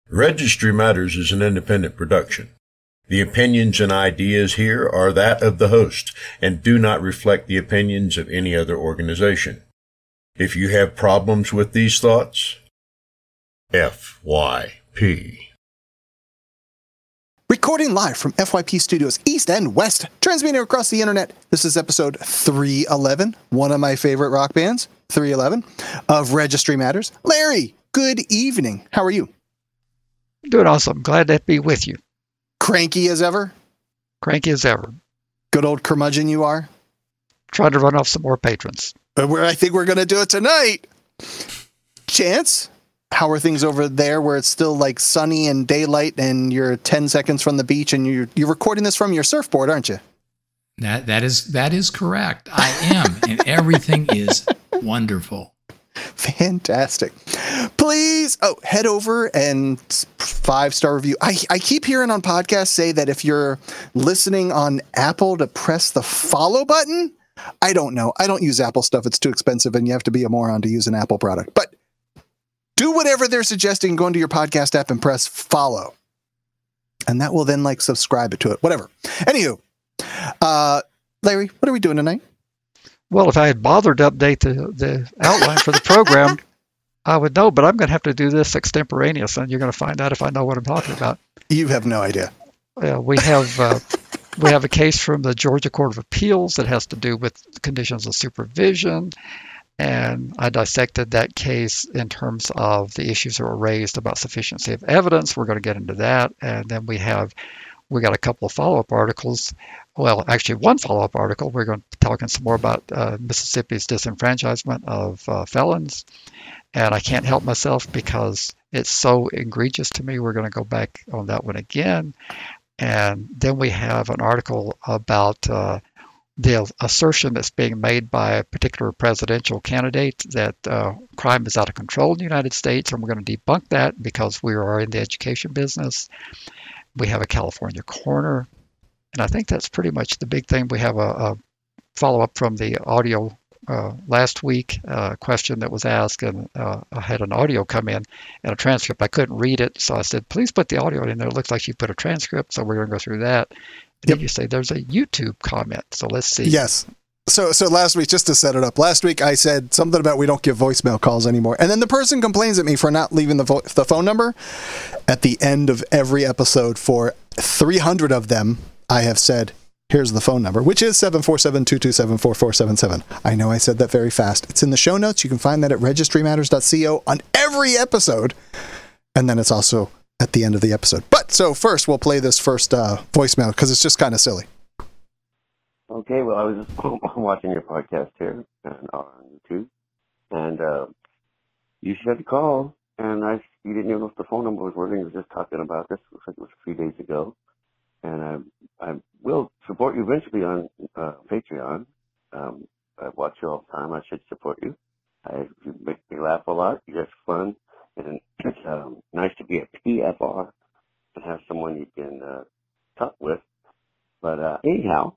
Registry Matters is an independent production. The opinions and ideas here are that of the host and do not reflect the opinions of any other organization. If you have problems with these thoughts, FYP. Recording live from FYP Studios East and West, transmitting across the internet. This is episode 311, one of my favorite rock bands, 311, of Registry Matters. Larry, good evening. How are you? Doing awesome. Glad to be with you. Cranky as ever? Cranky as ever. Good old curmudgeon you are? Trying to run off some more patrons. I think we're going to do it tonight. Chance? How are things over there where it's still like sunny and daylight and you're 10 seconds from the beach and you're recording this from your surfboard, aren't you? That is correct. I am, and everything is wonderful. Fantastic. Please, head over and 5-star review. I keep hearing on podcasts say that if you're listening on Apple to press the follow button. I don't know. I don't use Apple stuff. It's too expensive and you have to be a moron to use an Apple product. But do whatever they're suggesting, go into your podcast app and press follow. And that will then subscribe to it, whatever. Anywho, Larry, what are we doing tonight? Well, if I had bothered to update the outline for the program, I would know, but I'm going to have to do this extemporaneous, and you're going to find out if I know what I'm talking about. You have no idea. We have a case from the Georgia Court of Appeals that has to do with conditions of supervision. And I dissected that case in terms of the issues that were raised about sufficiency of evidence. We're going to get into that. And then we got a couple of follow-up articles. Well, actually, one follow-up article. We're going to be talking some more about Mississippi's disenfranchisement of felons. And I can't help myself because it's so egregious to me. We're going to go back on that one again. And then we have an article about the assertion that's being made by a particular presidential candidate that crime is out of control in the United States, and we're going to debunk that because we are in the education business. We have a California coroner, and I think that's pretty much the big thing. We have a follow-up from the audio last week, a question that was asked, and I had an audio come in and a transcript. I couldn't read it, so I said, please put the audio in there. It looks like you put a transcript, so we're going to go through that. And then you say there's a YouTube comment, so let's see. Yes. So last week, just to set it up, last week I said something about we don't give voicemail calls anymore. And then the person complains at me for not leaving the phone number. At the end of every episode for 300 of them, I have said, here's the phone number, which is 747-227-4477. I know I said that very fast. It's in the show notes. You can find that at registrymatters.co on every episode. And then it's also at the end of the episode. But so first, we'll play this first voicemail because it's just kind of silly. Okay, well, I was just watching your podcast here on YouTube, and you should call, and you didn't even know if the phone number was working. You were just talking about this. Looks like it was 3 days ago, and I will support you eventually on Patreon. I watch you all the time. I should support you. You make me laugh a lot. You're just fun, and it's nice to be a PFR and have someone you can talk with. But anyhow,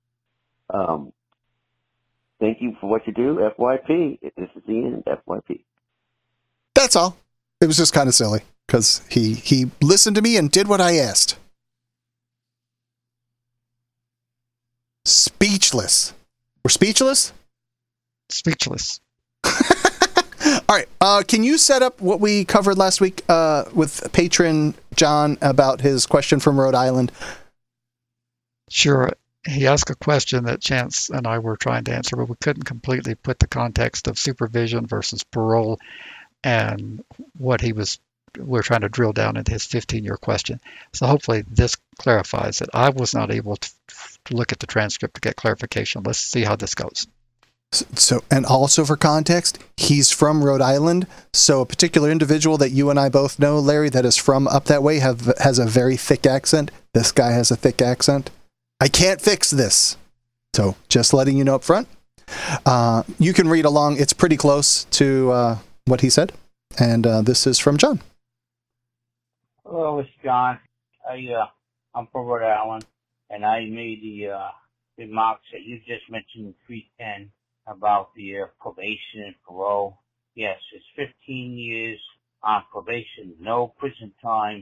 thank you for what you do, FYP. This is the end, FYP. That's all. It was just kind of silly because he listened to me and did what I asked. Speechless. We're speechless? Speechless. All right. Can you set up what we covered last week with patron John about his question from Rhode Island? Sure. He asked a question that Chance and I were trying to answer, but we couldn't completely put the context of supervision versus parole and what we're trying to drill down into his 15-year question. So hopefully this clarifies it. I was not able to look at the transcript to get clarification. Let's see how this goes. So, and also for context, he's from Rhode Island. So a particular individual that you and I both know, Larry, that is from up that way has a very thick accent. This guy has a thick accent. I can't fix this. So just letting you know up front. You can read along. It's pretty close to what he said. And this is from John. Hello, it's John. I'm from Rhode Island, and I made the remarks that you just mentioned in 310 about the probation and parole. Yes, it's 15 years on probation, no prison time,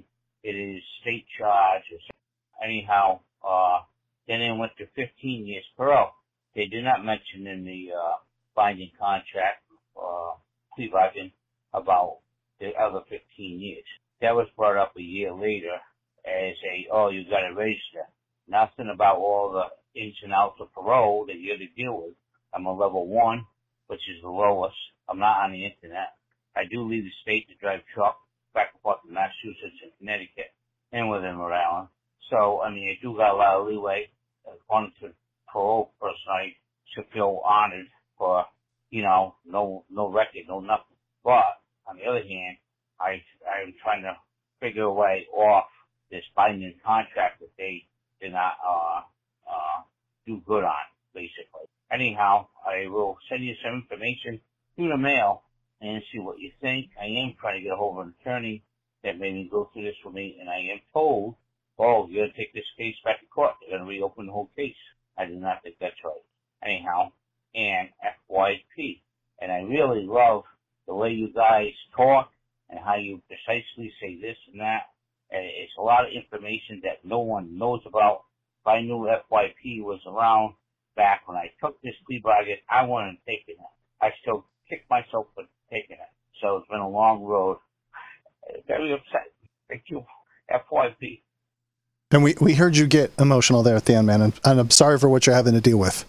it is state charge. Anyhow, then it went to 15 years parole. They did not mention in the binding contract plea bargain about the other 15 years. That was brought up a year later as you got to register. Nothing about all the ins and outs of parole that you have to deal with. I'm a level 1, which is the lowest. I'm not on the internet. I do leave the state to drive truck back and forth to Massachusetts and Connecticut and within Rhode Island. So, I mean, I do got a lot of leeway. According to parole person, I should feel honored for, no record, no nothing. But, on the other hand, I'm trying to figure a way off this binding contract that they did not do good on, basically. Anyhow, I will send you some information through the mail and see what you think. I am trying to get a hold of an attorney that made me go through this with me, and I am told, you're going to take this case back to court. They're going to reopen the whole case. I do not think that's right. Anyhow, and FYP. And I really love the way you guys talk and how you precisely say this and that. And it's a lot of information that no one knows about. If I knew FYP was around back when I took this plea bargain, I wouldn't have taken it. I still kick myself for taking it. So it's been a long road. Very upset. Thank you, FYP. And we heard you get emotional there at the end, man, and I'm sorry for what you're having to deal with.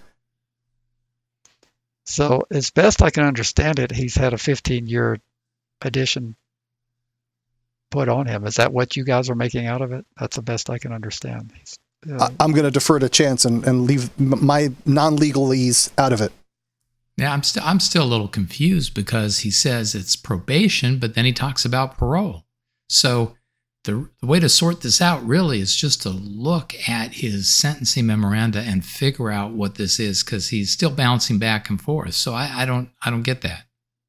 So as best I can understand it, he's had a 15-year addition put on him. Is that what you guys are making out of it? That's the best I can understand. I'm going to defer to Chance and leave my non-legalese out of it. Yeah, I'm still a little confused because he says it's probation, but then he talks about parole. So the way to sort this out really is just to look at his sentencing memoranda and figure out what this is, because he's still bouncing back and forth. So I don't get that.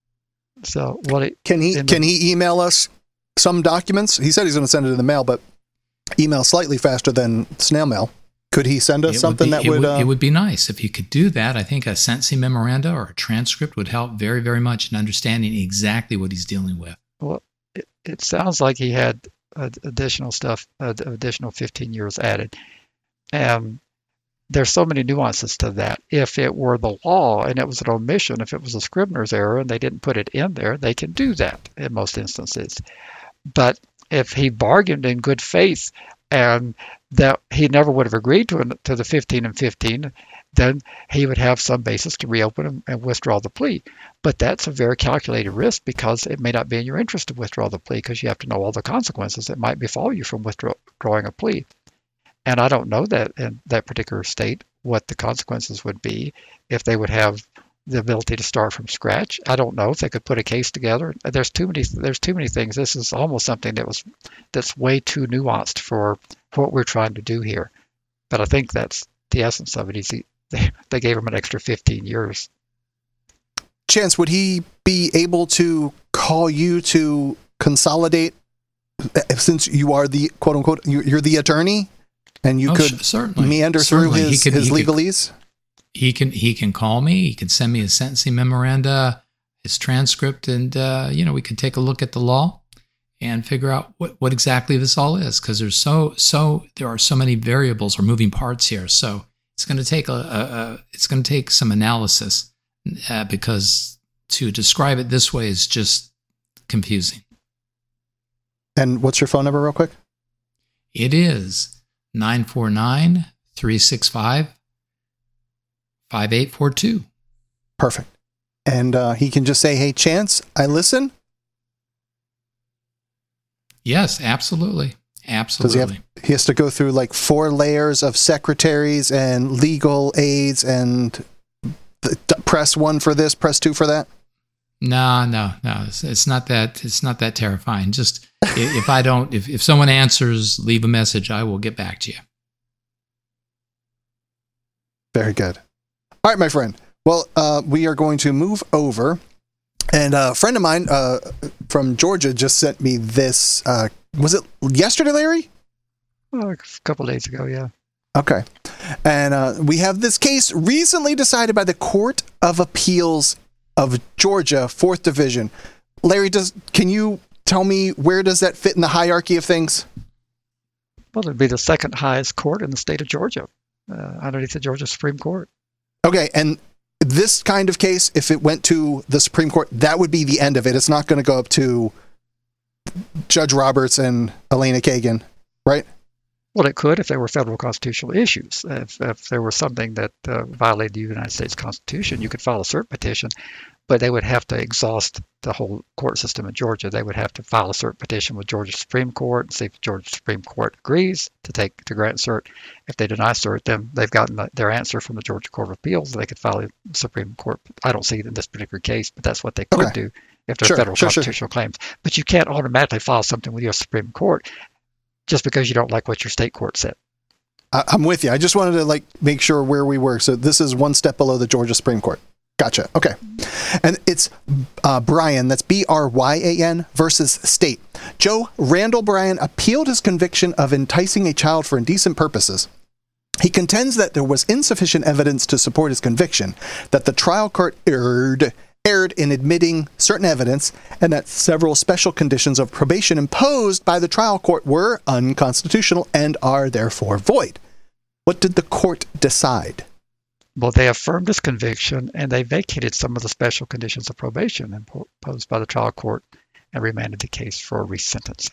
So can he email us some documents? He said he's going to send it in the mail, but email slightly faster than snail mail. Could he send us something that would... It would be nice if you could do that. I think a sentencing memoranda or a transcript would help very, very much in understanding exactly what he's dealing with. Well, it sounds like he had additional stuff, additional 15 years added. And there's so many nuances to that. If it were the law and it was an omission, if it was a Scribner's error and they didn't put it in there, they can do that in most instances. But if he bargained in good faith and that he never would have agreed to the 15 and 15, then he would have some basis to reopen and withdraw the plea. But that's a very calculated risk because it may not be in your interest to withdraw the plea because you have to know all the consequences that might befall you from withdrawing a plea. And I don't know that in that particular state what the consequences would be if they would have the ability to start from scratch. I don't know if they could put a case together. There's too many things. This is almost something that's way too nuanced for what we're trying to do here. But I think that's the essence of it. They gave him an extra 15 years. Chance, would he be able to call you to consolidate, since you are the quote unquote, you're the attorney, and you could meander through his legalese? He can call me. He can send me his sentencing memoranda, his transcript, and we could take a look at the law and figure out what exactly this all is, because there are so many variables or moving parts here. So it's going to take some analysis, because to describe it this way is just confusing. And what's your phone number, real quick? It is 949-365-5842. Perfect. And he can just say, "Hey, Chance, I listen." Yes, absolutely. Absolutely. He has to go through like 4 layers of secretaries and legal aides and press 1 for this, press 2 for that? No. It's not that terrifying. Just if someone answers, leave a message, I will get back to you. Very good. All right, my friend. Well, we are going to move over. And a friend of mine from Georgia just sent me this. Was it yesterday, Larry? A couple of days ago, yeah. Okay. And we have this case recently decided by the Court of Appeals of Georgia, 4th Division. Larry, can you tell me where does that fit in the hierarchy of things? Well, it'd be the second highest court in the state of Georgia, underneath the Georgia Supreme Court. Okay, and this kind of case, if it went to the Supreme Court, that would be the end of it. It's not going to go up to Judge Roberts and Elena Kagan, right? Well, it could if there were federal constitutional issues. If there was something that violated the United States Constitution, you could file a cert petition, but they would have to exhaust the whole court system in Georgia. They would have to file a cert petition with Georgia Supreme Court and see if the Georgia Supreme Court agrees to grant cert. If they deny cert, then they've gotten their answer from the Georgia Court of Appeals. They could file a Supreme Court. I don't see it in this particular case, but that's what they could do if there are federal constitutional claims. But you can't automatically file something with your Supreme Court just because you don't like what your state court said. I'm with you. I just wanted to make sure where we were. So this is one step below the Georgia Supreme Court. Gotcha. Okay. And it's Bryan, that's Bryan, versus State. Joe Randall Bryan appealed his conviction of enticing a child for indecent purposes. He contends that there was insufficient evidence to support his conviction, that the trial court erred in admitting certain evidence, and that several special conditions of probation imposed by the trial court were unconstitutional and are therefore void. What did the court decide? Well, they affirmed his conviction, and they vacated some of the special conditions of probation imposed by the trial court and remanded the case for a resentencing.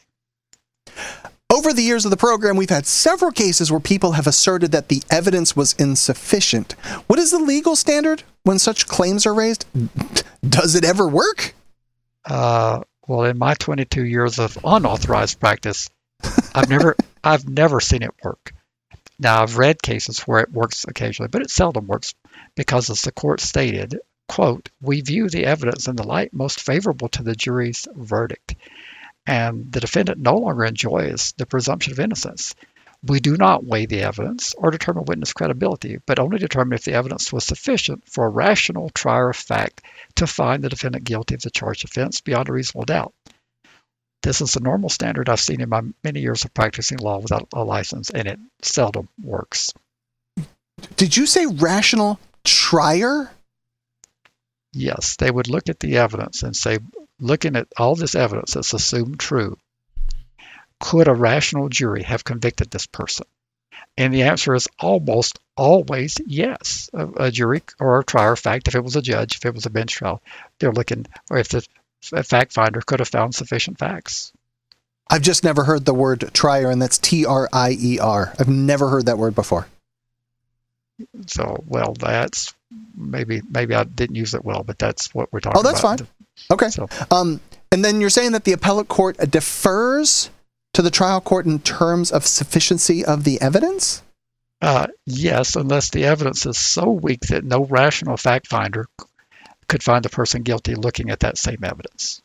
Over the years of the program, we've had several cases where people have asserted that the evidence was insufficient. What is the legal standard when such claims are raised? Does it ever work? Well, in my 22 years of unauthorized practice, I've never seen it work. Now, I've read cases where it works occasionally, but it seldom works because, as the court stated, quote, "We view the evidence in the light most favorable to the jury's verdict, and the defendant no longer enjoys the presumption of innocence. We do not weigh the evidence or determine witness credibility, but only determine if the evidence was sufficient for a rational trier of fact to find the defendant guilty of the charged offense beyond a reasonable doubt." This is the normal standard I've seen in my many years of practicing law without a license, and it seldom works. Did you say rational trier? Yes, they would look at the evidence and say, looking at all this evidence that's assumed true, could a rational jury have convicted this person? And the answer is almost always yes. A jury or a trier of fact, if it was a judge, if it was a bench trial, they're looking, or if the fact finder could have found sufficient facts. I've just never heard the word trier, and that's Trier. I've never heard that word before. So, well, that's maybe I didn't use it well, but that's what we're talking about. Oh, that's fine. Okay. So, and then you're saying that the appellate court defers to the trial court in terms of sufficiency of the evidence? yes, unless the evidence is so weak that no rational fact finder could find the person guilty looking at that same evidence.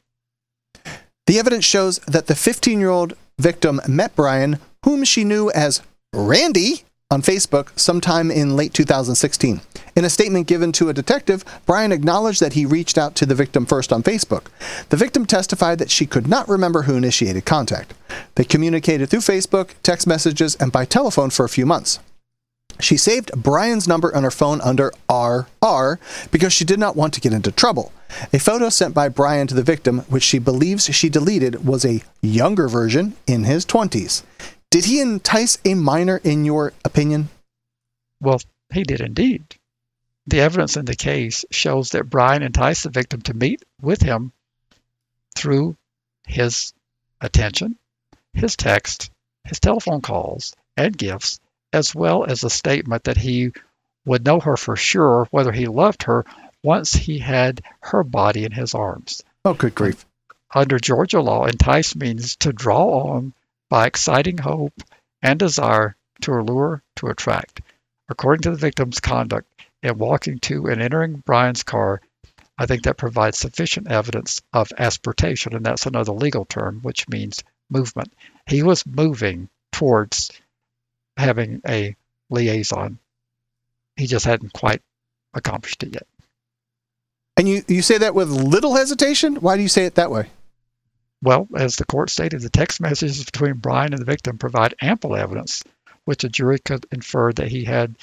The evidence shows that the 15-year-old victim met Bryan, whom she knew as Randy, on Facebook sometime in late 2016. In a statement given to a detective, Bryan acknowledged that he reached out to the victim first on Facebook. The victim testified that she could not remember who initiated contact. They communicated through Facebook, text messages, and by telephone for a few months. She saved Bryan's number on her phone under RR because she did not want to get into trouble. A photo sent by Bryan to the victim, which she believes she deleted, was a younger version in his 20s. Did he entice a minor, in your opinion? Well, he did indeed. The evidence in the case shows that Bryan enticed the victim to meet with him through his attention, his text, his telephone calls, and gifts, as well as a statement that he would know her for sure whether he loved her once he had her body in his arms. Oh, good grief. Under Georgia law, entice means to draw on by exciting hope and desire, to allure, to attract. According to the victim's conduct in walking to and entering Bryan's car, I think that provides sufficient evidence of aspiratation, and that's another legal term, which means movement. He was moving towards having a liaison. He just hadn't quite accomplished it yet. And you say that with little hesitation? Why do you say it that way? Well, as the court stated, the text messages between Bryan and the victim provide ample evidence, which a jury could infer that he had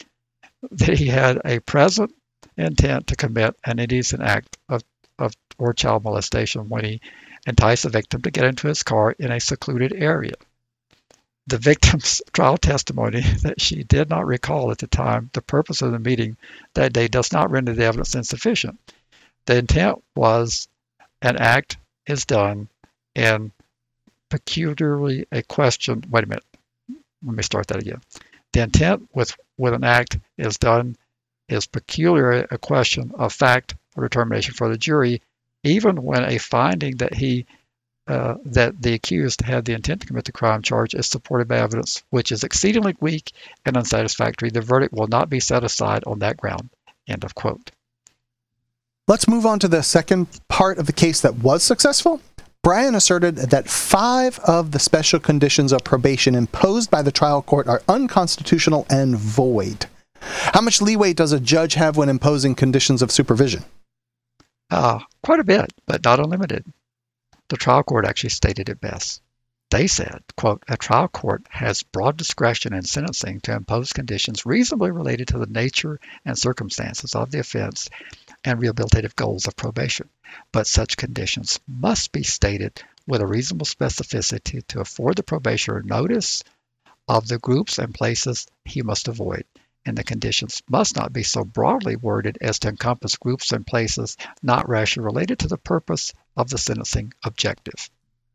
a present intent to commit an indecent act of or child molestation when he enticed the victim to get into his car in a secluded area. the victim's trial testimony that she did not recall at the time the purpose of the meeting that day does not render the evidence insufficient. The intent was an act is done in peculiarly a question. Wait a minute. Let me start that again. The intent with an act is done is peculiarly a question of fact or determination for the jury, even when a finding that that the accused had the intent to commit the crime charge is supported by evidence which is exceedingly weak and unsatisfactory. The verdict will not be set aside on that ground. End of quote. Let's move on to the second part of the case that was successful. Brian asserted that 5 of the special conditions of probation imposed by the trial court are unconstitutional and void. How much leeway does a judge have when imposing conditions of supervision? Quite a bit, but not unlimited. The trial court actually stated it best. They said, quote, a trial court has broad discretion in sentencing to impose conditions reasonably related to the nature and circumstances of the offense and rehabilitative goals of probation. But such conditions must be stated with a reasonable specificity to afford the probationer notice of the groups and places he must avoid. And the conditions must not be so broadly worded as to encompass groups and places not rationally related to the purpose of the sentencing objective.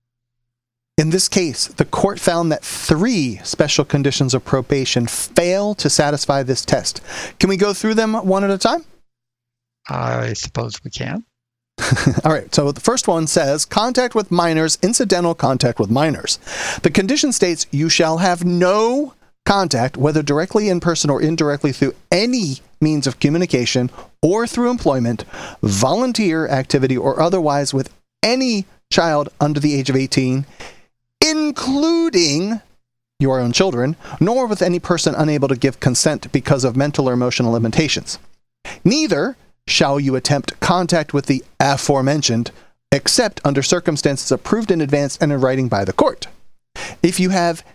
In this case, the court found that 3 special conditions of probation fail to satisfy this test. Can we go through them one at a time? I suppose we can. All right, so the first one says, contact with minors, incidental contact with minors. The condition states, you shall have no contact, whether directly in person or indirectly through any means of communication or through employment, volunteer activity, or otherwise with any child under the age of 18, including your own children, nor with any person unable to give consent because of mental or emotional limitations. Neither shall you attempt contact with the aforementioned, except under circumstances approved in advance and in writing by the court. If you have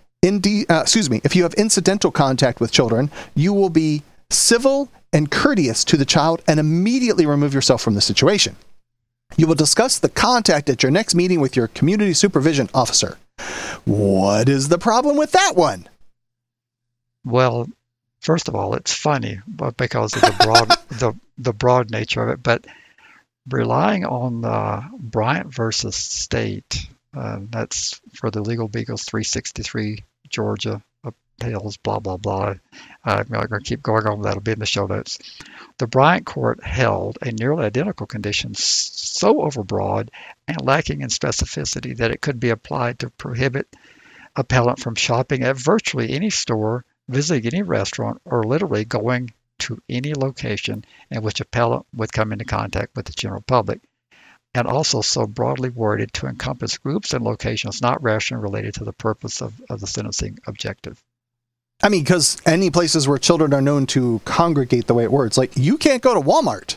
incidental contact with children, you will be civil and courteous to the child and immediately remove yourself from the situation. You will discuss the contact at your next meeting with your community supervision officer. What is the problem with that one? Well, first of all, it's funny because of the broad nature of it, but relying on Bryant versus State, that's for the Legal Beagles 363 Georgia appeals, blah, blah, blah. I'm not going to keep going on. That'll be in the show notes. The Bryant court held a nearly identical condition so overbroad and lacking in specificity that it could be applied to prohibit appellant from shopping at virtually any store, visiting any restaurant, or literally going to any location in which appellant would come into contact with the general public, and also so broadly worded to encompass groups and locations not rationally related to the purpose of the sentencing objective. I mean, because any places where children are known to congregate the way it works, like you can't go to Walmart.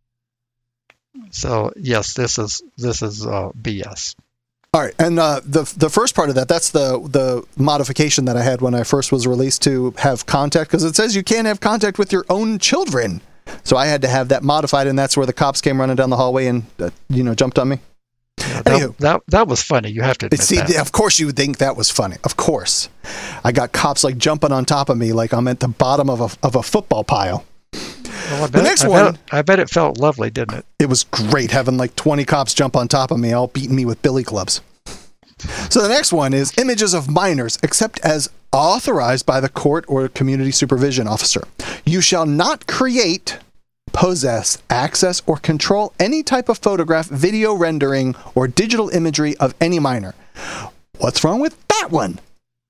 So yes, this is BS. All right, and the first part of that, that's the modification that I had when I first was released to have contact, because it says you can't have contact with your own children. So I had to have that modified, and that's where the cops came running down the hallway and jumped on me. Yeah, that was funny. You have to admit that. Of course you would think that was funny. Of course. I got cops like jumping on top of me like I'm at the bottom of a football pile. Well, I bet it felt lovely, didn't it? It was great having like 20 cops jump on top of me, all beating me with billy clubs. So the next one is images of minors, except as authorized by the court or community supervision officer. You shall not create, possess, access, or control any type of photograph, video rendering, or digital imagery of any minor. What's wrong with that one?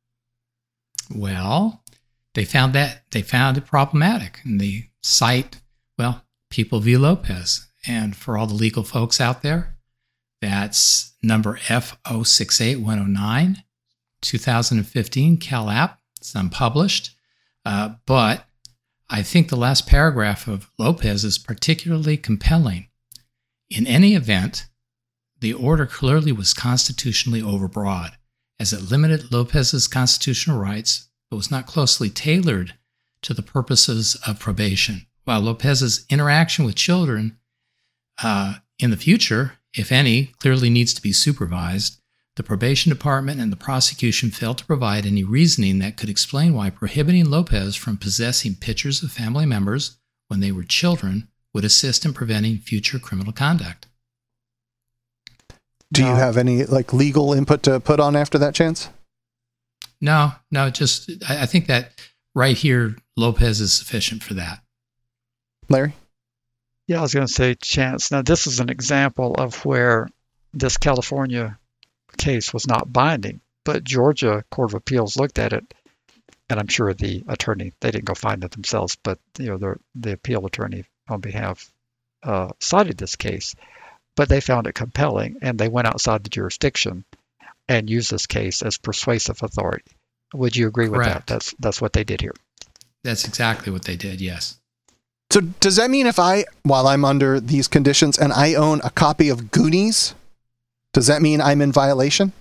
Well, they found it problematic. And the cite, People v. Lopez. And for all the legal folks out there, that's number F068109, 2015, Cal App. It's unpublished. But I think the last paragraph of Lopez is particularly compelling. In any event, the order clearly was constitutionally overbroad, as it limited Lopez's constitutional rights, but was not closely tailored to the purposes of probation. While Lopez's interaction with children in the future, if any, clearly needs to be supervised, The probation department and the prosecution failed to provide any reasoning that could explain why prohibiting Lopez from possessing pictures of family members when they were children would assist in preventing future criminal conduct. Do you have any legal input to put on after that, Chance? No, just I think that right here, Lopez is sufficient for that. Larry? Yeah, I was going to say, Chance. Now, this is an example of where this California case was not binding, but Georgia Court of Appeals looked at it, and I'm sure the attorney, they didn't go find it themselves, but the appeal attorney on behalf cited this case, but they found it compelling, and they went outside the jurisdiction and used this case as persuasive authority. Would you agree with Correct. that? That's what they did here. That's exactly what they did, yes. So does that mean while I'm under these conditions and I own a copy of Goonies, does that mean I'm in violation?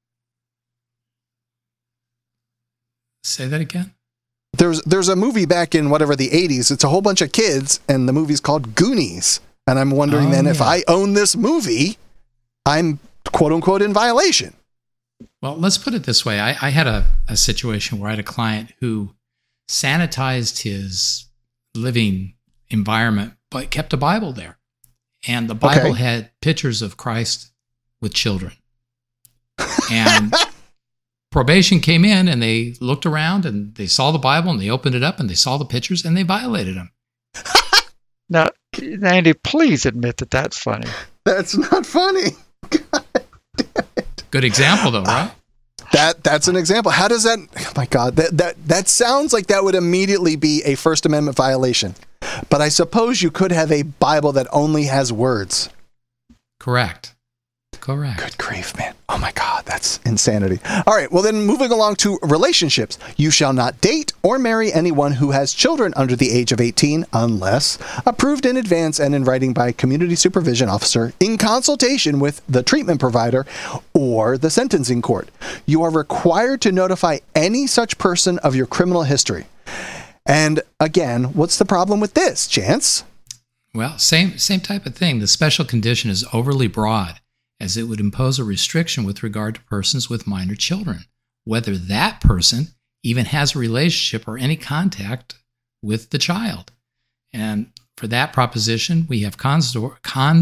Say that again? There's a movie back in whatever the 80s. It's a whole bunch of kids, and the movie's called Goonies. And I'm wondering if I own this movie, I'm quote unquote in violation. Well, let's put it this way. I had a situation where I had a client who sanitized his living environment, but kept a Bible there. And the Bible had pictures of Christ with children. And probation came in and they looked around and they saw the Bible and they opened it up and they saw the pictures and they violated them. Now, Andy, please admit that that's funny. That's not funny. God damn it. Good example though, right? That's an example. How does that, oh my God, that sounds like that would immediately be a First Amendment violation. But I suppose you could have a Bible that only has words. Correct. Good grief, man. Oh my God, that's insanity. All right, well then moving along to relationships. You shall not date or marry anyone who has children under the age of 18 unless approved in advance and in writing by a community supervision officer in consultation with the treatment provider or the sentencing court. You are required to notify any such person of your criminal history. And again, what's the problem with this, Chance? Well, same type of thing. The special condition is overly broad, as it would impose a restriction with regard to persons with minor children, whether that person even has a relationship or any contact with the child. And for that proposition, we have Consdorf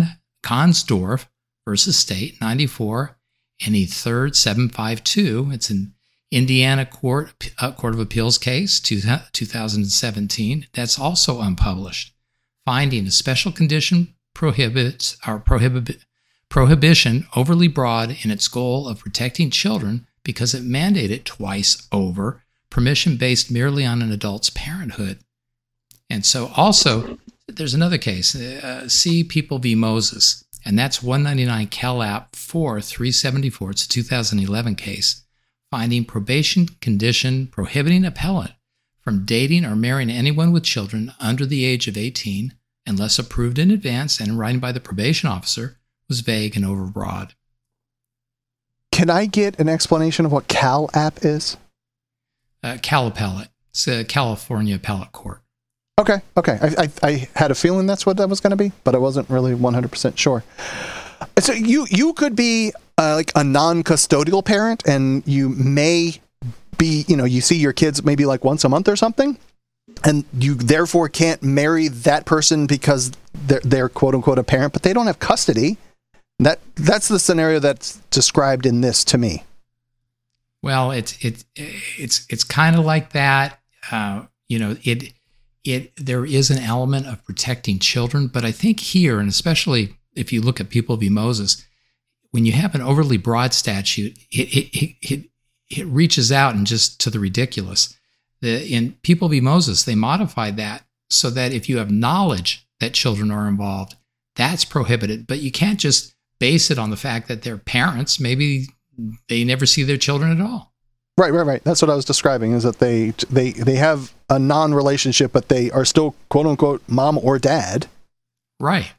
versus State, 94, NE 3rd 752. It's an Indiana Court of Appeals case, 2017. That's also unpublished, finding a special condition prohibition overly broad in its goal of protecting children because it mandated twice over permission based merely on an adult's parenthood. And so also, there's another case, C. People v. Moses, and that's 199 Cal App 4 374. It's a 2011 case, finding probation condition prohibiting appellant from dating or marrying anyone with children under the age of 18 unless approved in advance and in writing by the probation officer was vague and overbroad. Can I get an explanation of what Cal App is? Cal Appellate. It's a California Appellate Court. Okay. I had a feeling that's what that was going to be, but I wasn't really 100% sure. So you could be like a non-custodial parent, and you may be, you see your kids maybe like once a month or something, and you therefore can't marry that person because they're quote unquote a parent, but they don't have custody. That's the scenario that's described in this to me. Well, it's kind of like that. There is an element of protecting children, but I think here, and especially if you look at People v. Moses, when you have an overly broad statute, it reaches out and just to the ridiculous. In People v. Moses, they modified that so that if you have knowledge that children are involved, that's prohibited. But you can't just base it on the fact that they're parents. Maybe they never see their children at all. Right. That's what I was describing, is that they have a non-relationship, but they are still quote unquote mom or dad. Right.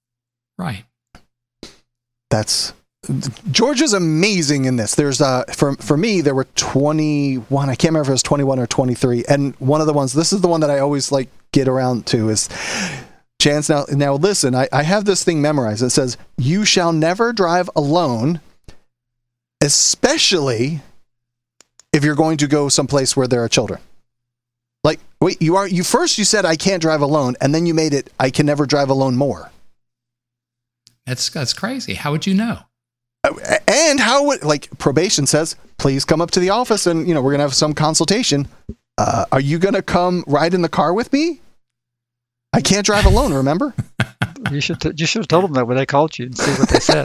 Georgia's amazing in this. There's for me, there were 21. I can't remember if it was 21 or 23. And one of the ones, this is the one that I always get around to, is Chance. Now listen, I have this thing memorized. It says, "You shall never drive alone especially if you're going to go someplace where there are children. Like, wait, you said I can't drive alone, and then you made it I can never drive alone more. That's crazy. How would you know? And how would, like, probation says, please come up to the office and, we're going to have some consultation. Are you going to come ride in the car with me? I can't drive alone, remember? You should have told them that when they called you and see what they said.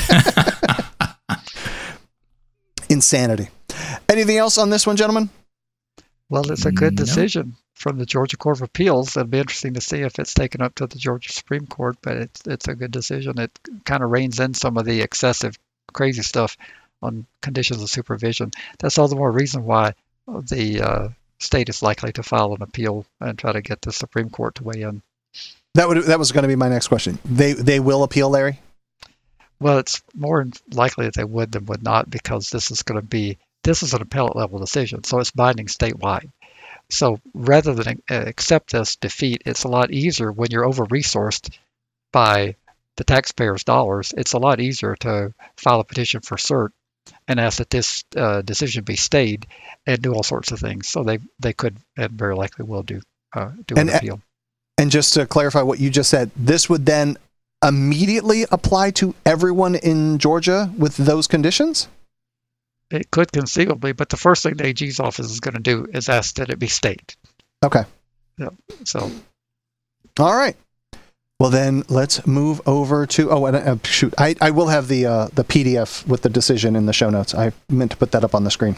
Insanity. Anything else on this one, gentlemen? Well, it's a good No. decision from the Georgia Court of Appeals. It'll be interesting to see if it's taken up to the Georgia Supreme Court, but it's a good decision. It kind of reins in some of the excessive, crazy stuff on conditions of supervision. That's all the more reason why the state is likely to file an appeal and try to get the Supreme Court to weigh in. That was going to be my next question. They will appeal, Larry? Well, it's more likely that they would than would not, because this is an appellate level decision, so it's binding statewide. So rather than accept this defeat, it's a lot easier when you're over-resourced by the taxpayers' dollars. It's a lot easier to file a petition for cert and ask that this decision be stayed and do all sorts of things. So they could and very likely will do an appeal. And just to clarify what you just said, this would then immediately apply to everyone in Georgia with those conditions? It could conceivably, but the first thing the AG's office is going to do is ask that it be stayed. Okay. Yeah. So. All right. Well, then let's move over to. Oh, and shoot! I will have the PDF with the decision in the show notes. I meant to put that up on the screen.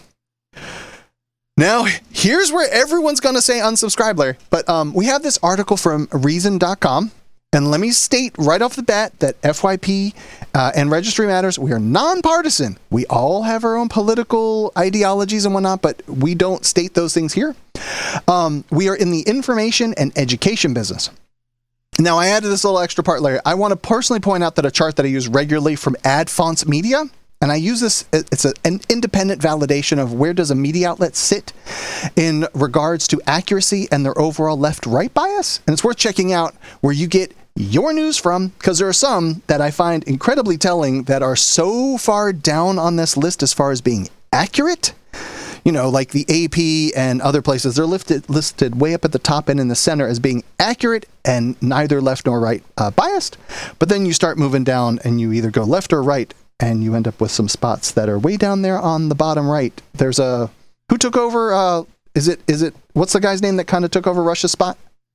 Now, here's where everyone's going to say unsubscribe, Larry. But we have this article from Reason.com. And let me state right off the bat that FYP and Registry Matters, we are nonpartisan. We all have our own political ideologies and whatnot, but we don't state those things here. We are in the information and education business. Now, I added this little extra part, Larry. I want to personally point out that a chart that I use regularly from AdFonts Media, and I use this, it's an independent validation of where does a media outlet sit in regards to accuracy and their overall left-right bias. And it's worth checking out where you get your news from, because there are some that I find incredibly telling that are so far down on this list as far as being accurate. Like the AP and other places, they're listed way up at the top and in the center as being accurate and neither left nor right biased. But then you start moving down and you either go left or right, and you end up with some spots that are way down there on the bottom right. There's who took over? Is it what's the guy's name that kind of took over Russia's spot?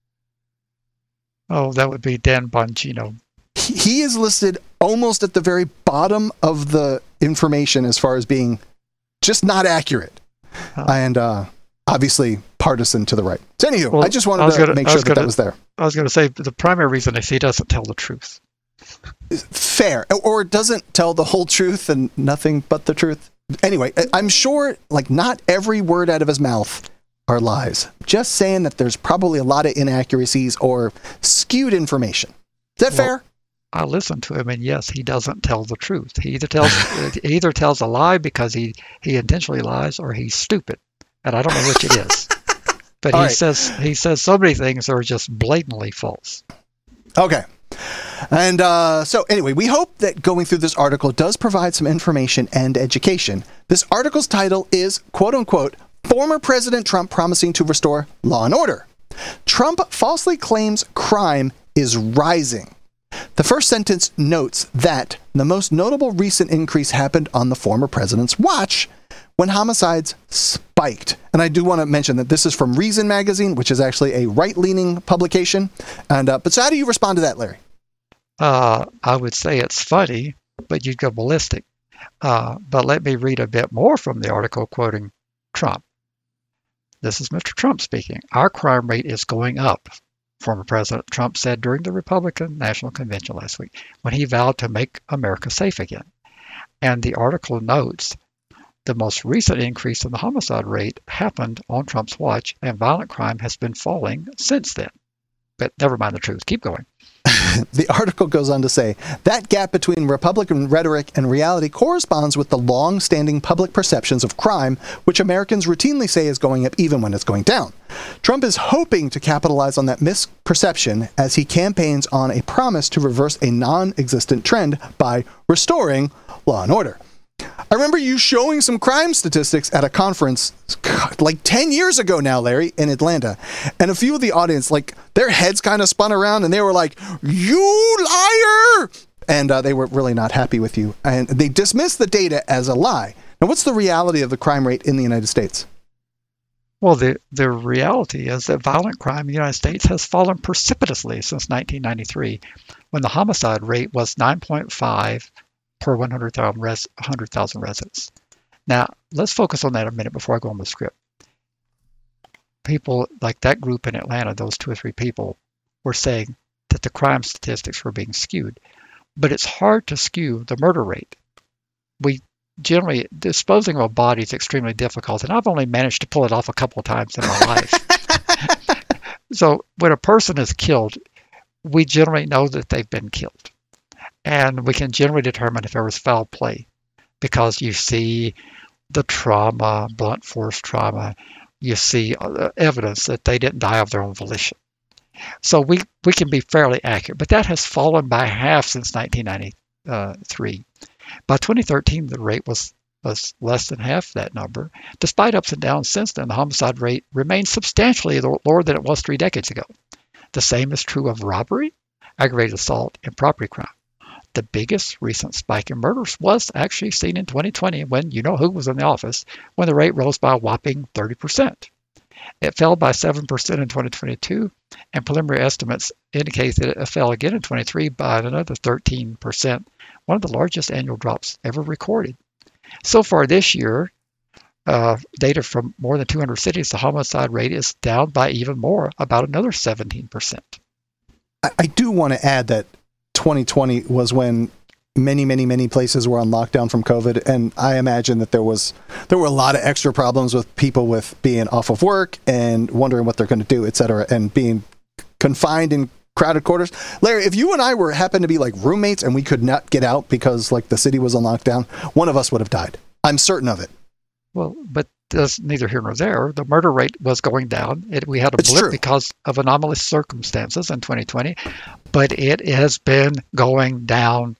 Oh, that would be Dan Bongino. He is listed almost at the very bottom of the information as far as being just not accurate. And obviously partisan to the right. So anywho, Well, I just wanted to make sure that was there. I was going to say the primary reason is he doesn't tell the truth. Fair. Or doesn't tell the whole truth and nothing but the truth. Anyway, I'm sure like not every word out of his mouth are lies. Just saying that there's probably a lot of inaccuracies or skewed information. Is that fair? I listen to him, and yes, he doesn't tell the truth. He either tells a lie because he intentionally lies, or he's stupid, and I don't know which it is. But he says so many things that are just blatantly false. Okay. And so anyway, we hope that going through this article does provide some information and education. This article's title is, quote unquote, Former President Trump promising to restore law and order. Trump falsely claims crime is rising. The first sentence notes that the most notable recent increase happened on the former president's watch when homicides spiked. And I do want to mention that this is from Reason magazine, which is actually a right-leaning publication. And but so how do you respond to that, Larry? I would say it's funny, but you'd go ballistic. But let me read a bit more from the article quoting Trump. This is Mr. Trump speaking. Our crime rate is going up, former President Trump said during the Republican National Convention last week when he vowed to make America safe again. And the article notes the most recent increase in the homicide rate happened on Trump's watch, and violent crime has been falling since then. But never mind the truth. Keep going. The article goes on to say, that gap between Republican rhetoric and reality corresponds with the long-standing public perceptions of crime, which Americans routinely say is going up even when it's going down. Trump is hoping to capitalize on that misperception as he campaigns on a promise to reverse a non-existent trend by restoring law and order. I remember you showing some crime statistics at a conference like 10 years ago now, Larry, in Atlanta. And a few of the audience, like, their heads kind of spun around and they were like, "You liar!" And they were really not happy with you. And they dismissed the data as a lie. Now, what's the reality of the crime rate in the United States? Well, the reality is that violent crime in the United States has fallen precipitously since 1993, when the homicide rate was 9.5 per 100,000 residents. Now, let's focus on that a minute before I go on the script. People like that group in Atlanta, those 2 or 3 people, were saying that the crime statistics were being skewed. But it's hard to skew the murder rate. We generally, disposing of a body is extremely difficult, and I've only managed to pull it off a couple of times in my life. So when a person is killed, we generally know that they've been killed. And we can generally determine if there was foul play, because you see the trauma, blunt force trauma, you see evidence that they didn't die of their own volition. So we can be fairly accurate, but that has fallen by half since 1993. By 2013, the rate was less than half that number. Despite ups and downs since then, the homicide rate remains substantially lower than it was 3 decades ago. The same is true of robbery, aggravated assault, and property crime. The biggest recent spike in murders was actually seen in 2020, when you know who was in the office, when the rate rose by a whopping 30%. It fell by 7% in 2022, and preliminary estimates indicate that it fell again in 2023 by another 13%, one of the largest annual drops ever recorded. So far this year, data from more than 200 cities, the homicide rate is down by even more, about another 17%. I do want to add that 2020 was when many places were on lockdown from COVID, and I imagine that there were a lot of extra problems with people with being off of work and wondering what they're going to do, etc., and being confined in crowded quarters. Larry, if you and I happened to be like roommates and we could not get out because like the city was on lockdown, one of us would have died. I'm certain of it. Well, but that's neither here nor there. The murder rate was going down. We had a blip because of anomalous circumstances in 2020, but it has been going down.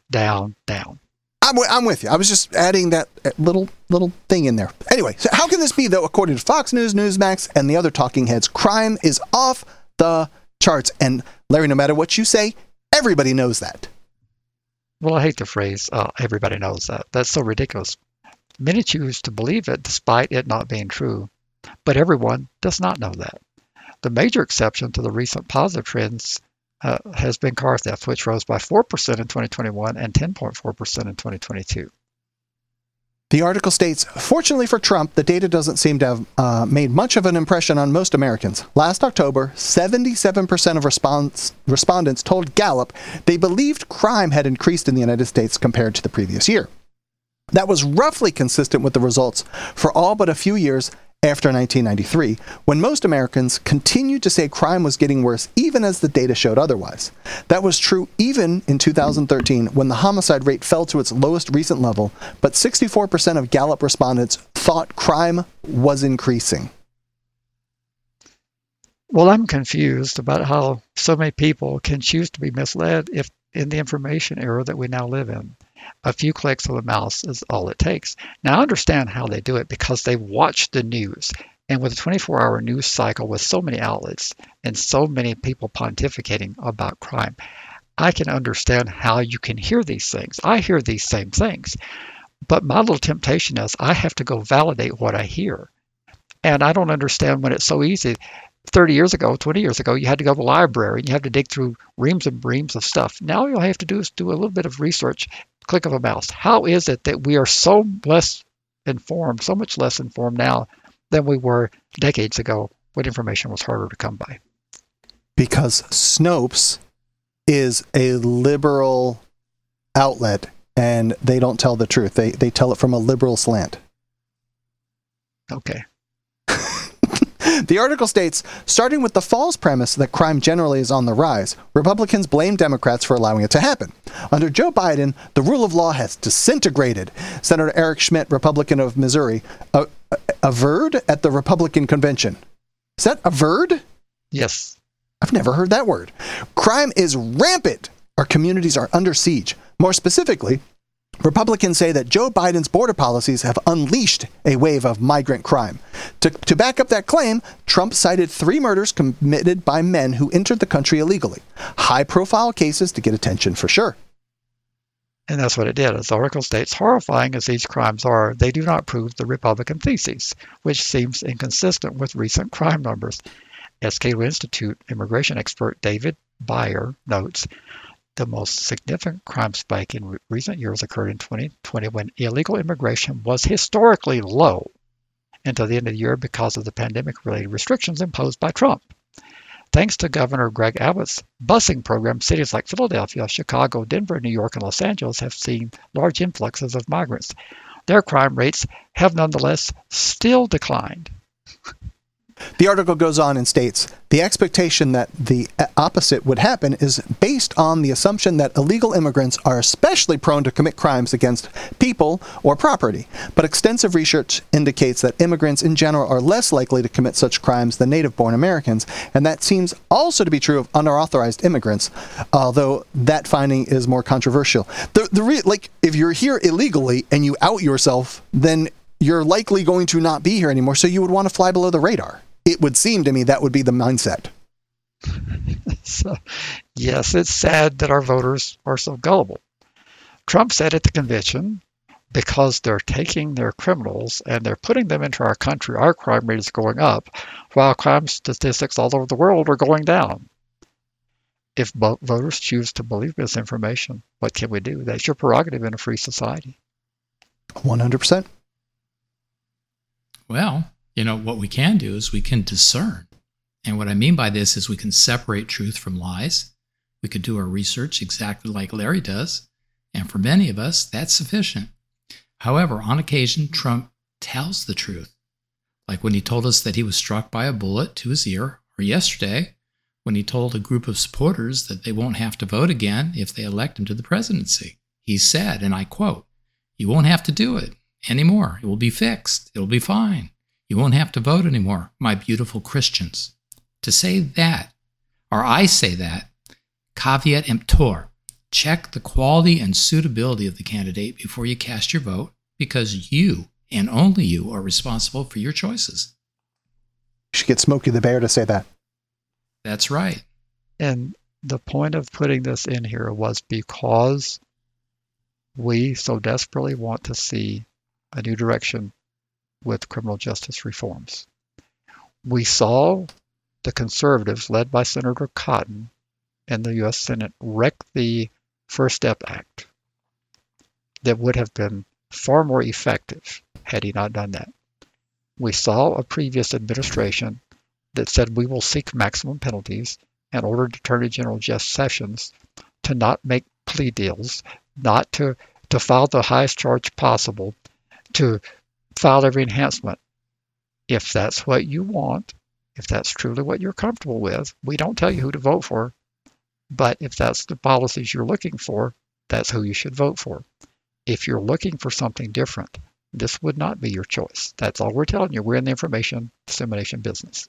I'm with you. I was just adding that little thing in there. Anyway, so how can this be, though? According to Fox News, Newsmax, and the other talking heads, crime is off the charts. And Larry, no matter what you say, everybody knows that. Well, I hate the phrase, everybody knows that. That's so ridiculous. Many choose to believe it despite it not being true, but everyone does not know that. The major exception to the recent positive trends has been car theft, which rose by 4% in 2021 and 10.4% in 2022. The article states, fortunately for Trump, the data doesn't seem to have made much of an impression on most Americans. Last October, 77% of respondents told Gallup they believed crime had increased in the United States compared to the previous year. That was roughly consistent with the results for all but a few years after 1993, when most Americans continued to say crime was getting worse even as the data showed otherwise. That was true even in 2013, when the homicide rate fell to its lowest recent level, but 64% of Gallup respondents thought crime was increasing. Well, I'm confused about how so many people can choose to be misled if in the information era that we now live in. A few clicks of the mouse is all it takes. Now, I understand how they do it because they watch the news. And with a 24-hour news cycle with so many outlets and so many people pontificating about crime, I can understand how you can hear these things. I hear these same things. But my little temptation is I have to go validate what I hear. And I don't understand when it's so easy. 30 years ago, 20 years ago, you had to go to the library and you had to dig through reams and reams of stuff. Now all you have to do is do a little bit of research, click of a mouse. How is it that we are so much less informed now than we were decades ago when information was harder to come by? Because Snopes is a liberal outlet and they don't tell the truth. They tell it from a liberal slant. Okay. The article states, starting with the false premise that crime generally is on the rise, Republicans blame Democrats for allowing it to happen. Under Joe Biden, the rule of law has disintegrated. Senator Eric Schmidt, Republican of Missouri, averred at the Republican convention. Is that averred? Yes. I've never heard that word. Crime is rampant. Our communities are under siege. More specifically, Republicans say that Joe Biden's border policies have unleashed a wave of migrant crime. To back up that claim, Trump cited 3 murders committed by men who entered the country illegally. High-profile cases to get attention for sure. And that's what it did. As the article states, horrifying as these crimes are, they do not prove the Republican thesis, which seems inconsistent with recent crime numbers. As Cato Institute immigration expert David Beyer notes, the most significant crime spike in recent years occurred in 2020 when illegal immigration was historically low until the end of the year because of the pandemic-related restrictions imposed by Trump. Thanks to Governor Greg Abbott's busing program, cities like Philadelphia, Chicago, Denver, New York, and Los Angeles have seen large influxes of migrants. Their crime rates have nonetheless still declined. The article goes on and states, the expectation that the opposite would happen is based on the assumption that illegal immigrants are especially prone to commit crimes against people or property. But extensive research indicates that immigrants in general are less likely to commit such crimes than native-born Americans, and that seems also to be true of unauthorized immigrants, although that finding is more controversial. If you're here illegally and you out yourself, then you're likely going to not be here anymore, so you would want to fly below the radar. It would seem to me that would be the mindset. So, yes, it's sad that our voters are so gullible. Trump said at the convention, because they're taking their criminals and they're putting them into our country, our crime rate is going up, while crime statistics all over the world are going down. If voters choose to believe this information, what can we do? That's your prerogative in a free society. 100%. Well, what we can do is we can discern. And what I mean by this is we can separate truth from lies. We could do our research exactly like Larry does. And for many of us, that's sufficient. However, on occasion, Trump tells the truth. Like when he told us that he was struck by a bullet to his ear, or yesterday when he told a group of supporters that they won't have to vote again if they elect him to the presidency. He said, and I quote, "You won't have to do it anymore. It will be fixed. It'll be fine. You won't have to vote anymore, my beautiful Christians." To say that, or I say that, caveat emptor, check the quality and suitability of the candidate before you cast your vote, because you, and only you, are responsible for your choices. You should get Smokey the Bear to say that. That's right. And the point of putting this in here was because we so desperately want to see a new direction with criminal justice reforms. We saw the conservatives, led by Senator Cotton in the U.S. Senate, wreck the First Step Act that would have been far more effective had he not done that. We saw a previous administration that said we will seek maximum penalties and ordered Attorney General Jeff Sessions to not make plea deals, not to file the highest charge possible, to file every enhancement. If that's what you want, if that's truly what you're comfortable with, we don't tell you who to vote for, but if that's the policies you're looking for, that's who you should vote for. If you're looking for something different, this would not be your choice. That's all we're telling you. We're in the information dissemination business.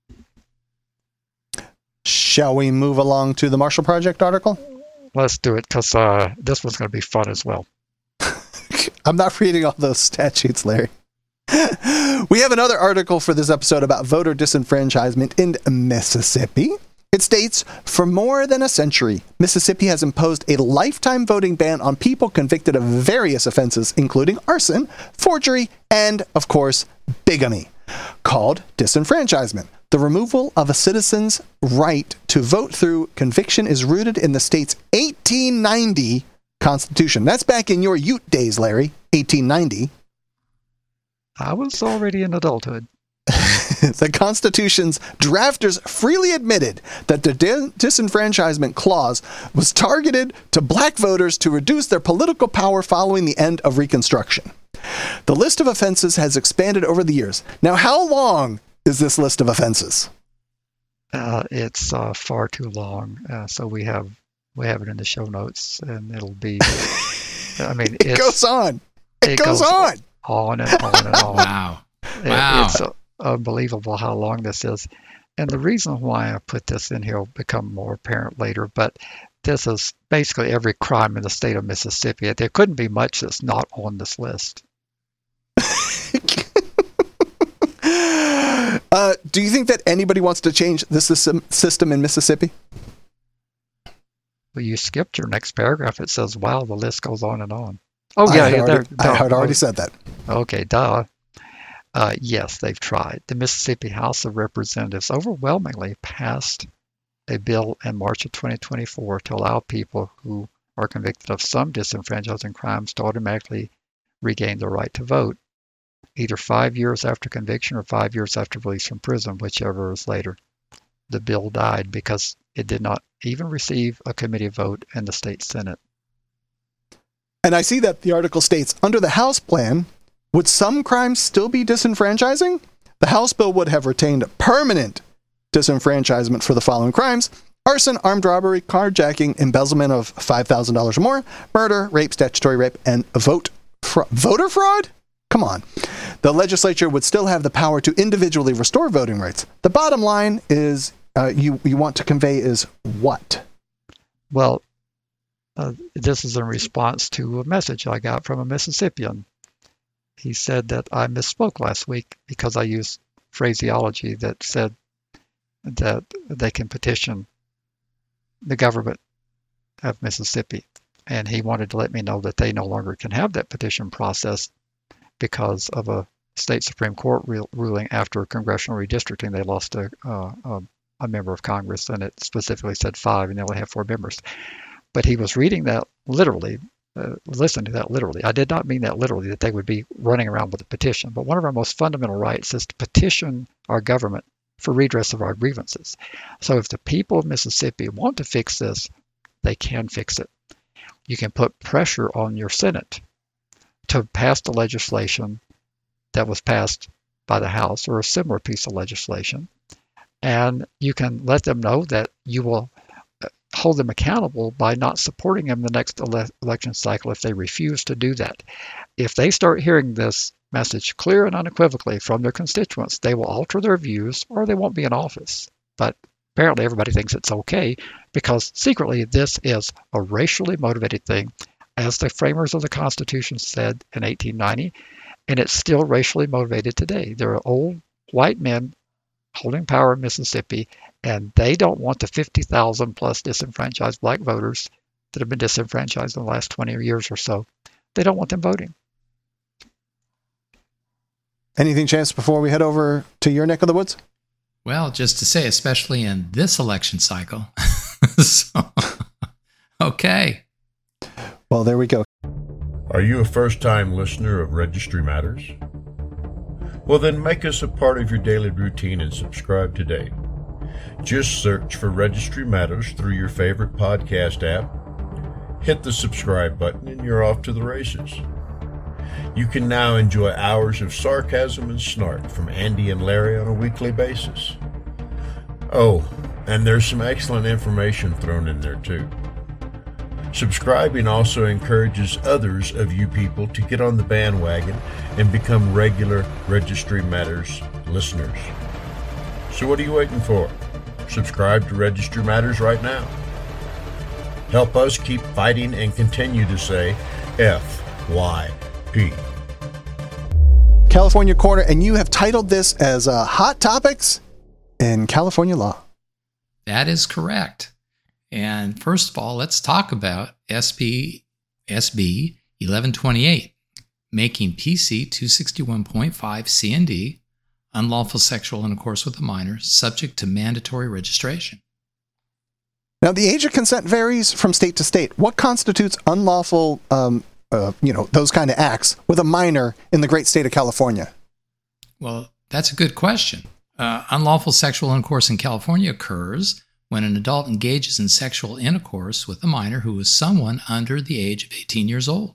Shall we move along to the Marshall Project article? Let's do it, because this one's going to be fun as well. I'm not reading all those statutes, Larry. We have another article for this episode about voter disenfranchisement in Mississippi. It states, for more than a century, Mississippi has imposed a lifetime voting ban on people convicted of various offenses, including arson, forgery, and, of course, bigamy, called disenfranchisement. The removal of a citizen's right to vote through conviction is rooted in the state's 1890 Constitution. That's back in your Ute days, Larry, 1890. I was already in adulthood. The Constitution's drafters freely admitted that the disenfranchisement clause was targeted to black voters to reduce their political power following the end of Reconstruction. The list of offenses has expanded over the years. Now, how long is this list of offenses? It's far too long, so we have it in the show notes, and it'll be. I mean, it goes on. It goes on. On and on and on. Wow. It's unbelievable how long this is. And the reason why I put this in here will become more apparent later, but this is basically every crime in the state of Mississippi. There couldn't be much that's not on this list. Do you think that anybody wants to change the system in Mississippi? Well, you skipped your next paragraph. It says, wow, the list goes on and on. Oh, yeah. I had already said that. Okay, duh. Yes, they've tried. The Mississippi House of Representatives overwhelmingly passed a bill in March of 2024 to allow people who are convicted of some disenfranchising crimes to automatically regain their right to vote, either 5 years after conviction or 5 years after release from prison, whichever is later. The bill died because it did not even receive a committee vote in the state Senate. And I see that the article states, under the House plan, would some crimes still be disenfranchising? The House bill would have retained permanent disenfranchisement for the following crimes: arson, armed robbery, carjacking, embezzlement of $5,000 or more, murder, rape, statutory rape, and voter fraud? Come on. The legislature would still have the power to individually restore voting rights. The bottom line is you want to convey is what? Well, this is in response to a message I got from a Mississippian. He said that I misspoke last week because I used phraseology that said that they can petition the government of Mississippi. And he wanted to let me know that they no longer can have that petition process because of a state Supreme Court ruling after congressional redistricting. They lost a member of Congress, and it specifically said 5, and they only have 4 members. But he was reading that literally, listen to that literally. I did not mean that literally, that they would be running around with a petition. But one of our most fundamental rights is to petition our government for redress of our grievances. So if the people of Mississippi want to fix this, they can fix it. You can put pressure on your Senate to pass the legislation that was passed by the House or a similar piece of legislation. And you can let them know that you will hold them accountable by not supporting them the next election cycle if they refuse to do that. If they start hearing this message clear and unequivocally from their constituents, they will alter their views or they won't be in office. But apparently everybody thinks it's okay because secretly this is a racially motivated thing, as the framers of the Constitution said in 1890, and it's still racially motivated today. There are old white men holding power in Mississippi, and they don't want the 50,000 plus disenfranchised black voters that have been disenfranchised in the last 20 years or so. They don't want them voting. Anything, Chance, before we head over to your neck of the woods? Well, just to say, especially in this election cycle. So, okay. Well, there we go. Are you a first-time listener of Registry Matters? Well, then make us a part of your daily routine and subscribe today. Just search for Registry Matters through your favorite podcast app. Hit the subscribe button and you're off to the races. You can now enjoy hours of sarcasm and snark from Andy and Larry on a weekly basis. Oh, and there's some excellent information thrown in there too. Subscribing also encourages others of you people to get on the bandwagon and become regular Registry Matters listeners. So what are you waiting for? Subscribe to Registry Matters right now. Help us keep fighting and continue to say FYP. California Corner, and you have titled this as Hot Topics in California Law. That is correct. And first of all, let's talk about SB 1128, making PC 261.5 C&D, unlawful sexual intercourse with a minor, subject to mandatory registration. Now, the age of consent varies from state to state. What constitutes unlawful, those kind of acts with a minor in the great state of California? Well, that's a good question. Unlawful sexual intercourse in California occurs when an adult engages in sexual intercourse with a minor who is someone under the age of 18 years old.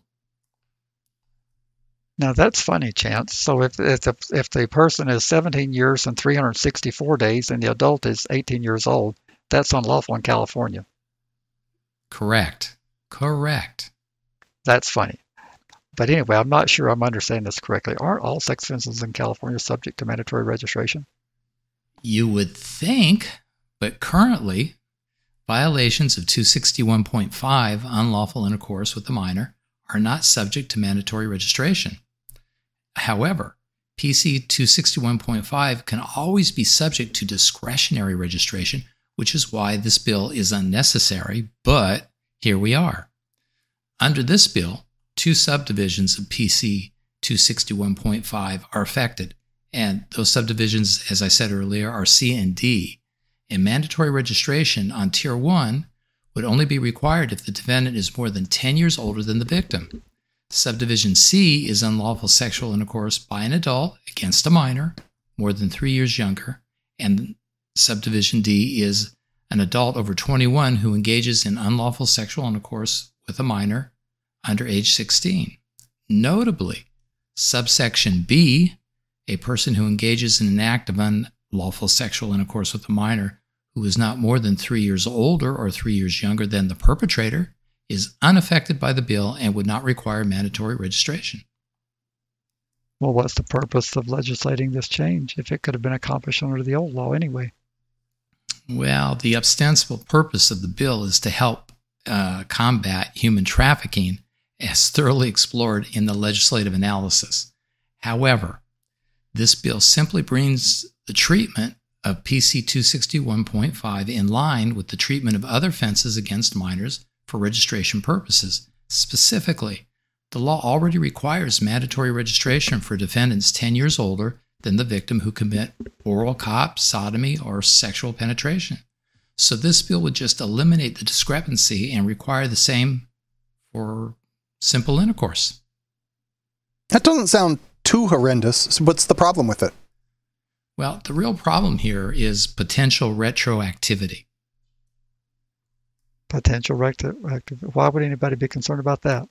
Now that's funny, Chance. So if the person is 17 years and 364 days and the adult is 18 years old, that's unlawful in California. Correct. That's funny. But anyway, I'm not sure I'm understanding this correctly. Aren't all sex offenses in California subject to mandatory registration? You would think, but currently violations of 261.5, unlawful intercourse with a minor, are not subject to mandatory registration. However, PC 261.5 can always be subject to discretionary registration, which is why this bill is unnecessary, but here we are. Under this bill, two subdivisions of PC 261.5 are affected, and those subdivisions, as I said earlier, are C and D. And mandatory registration on Tier 1 would only be required if the defendant is more than 10 years older than the victim. Subdivision C is unlawful sexual intercourse by an adult against a minor more than 3 years younger, and Subdivision D is an adult over 21 who engages in unlawful sexual intercourse with a minor under age 16. Notably, subsection B, a person who engages in an act of unlawful sexual intercourse with a minor who is not more than 3 years older or 3 years younger than the perpetrator, is unaffected by the bill and would not require mandatory registration. Well, what's the purpose of legislating this change if it could have been accomplished under the old law anyway? Well, the ostensible purpose of the bill is to help combat human trafficking, as thoroughly explored in the legislative analysis. However, this bill simply brings the treatment of PC 261.5 in line with the treatment of other offenses against minors for registration purposes. Specifically, the law already requires mandatory registration for defendants 10 years older than the victim who commit oral cop, sodomy, or sexual penetration. So this bill would just eliminate the discrepancy and require the same for simple intercourse. That doesn't sound too horrendous. So what's the problem with it? Well, the real problem here is potential retroactivity. Potential retroactivity. Why would anybody be concerned about that?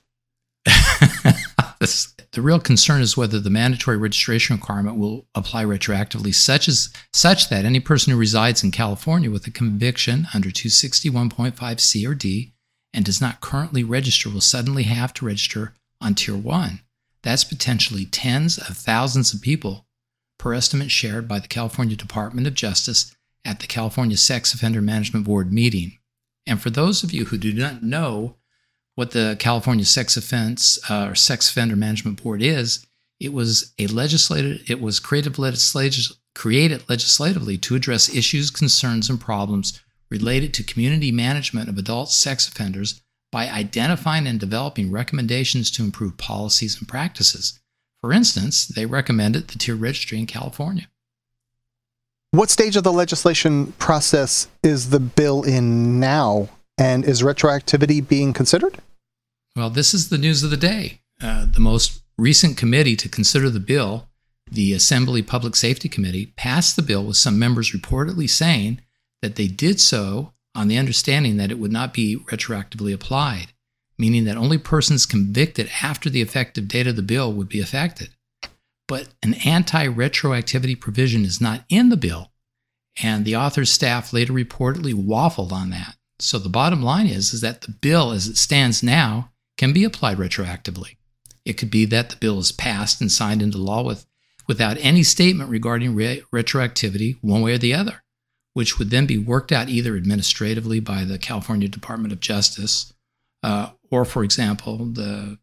The real concern is whether the mandatory registration requirement will apply retroactively, such that any person who resides in California with a conviction under 261.5 C or D and does not currently register will suddenly have to register on Tier 1. That's potentially tens of thousands of people, per estimate shared by the California Department of Justice at the California Sex Offender Management Board meeting. And for those of you who do not know what the California Sex Offender Management Board is, it was created legislatively to address issues, concerns, and problems related to community management of adult sex offenders by identifying and developing recommendations to improve policies and practices. For instance, they recommended the tiered registry in California. What stage of the legislation process is the bill in now, and is retroactivity being considered? Well, this is the news of the day. The most recent committee to consider the bill, the Assembly Public Safety Committee, passed the bill with some members reportedly saying that they did so on the understanding that it would not be retroactively applied, meaning that only persons convicted after the effective date of the bill would be affected. But an anti-retroactivity provision is not in the bill, and the author's staff later reportedly waffled on that. So the bottom line is that the bill as it stands now can be applied retroactively. It could be that the bill is passed and signed into law without any statement regarding retroactivity one way or the other, which would then be worked out either administratively by the California Department of Justice, or, for example, the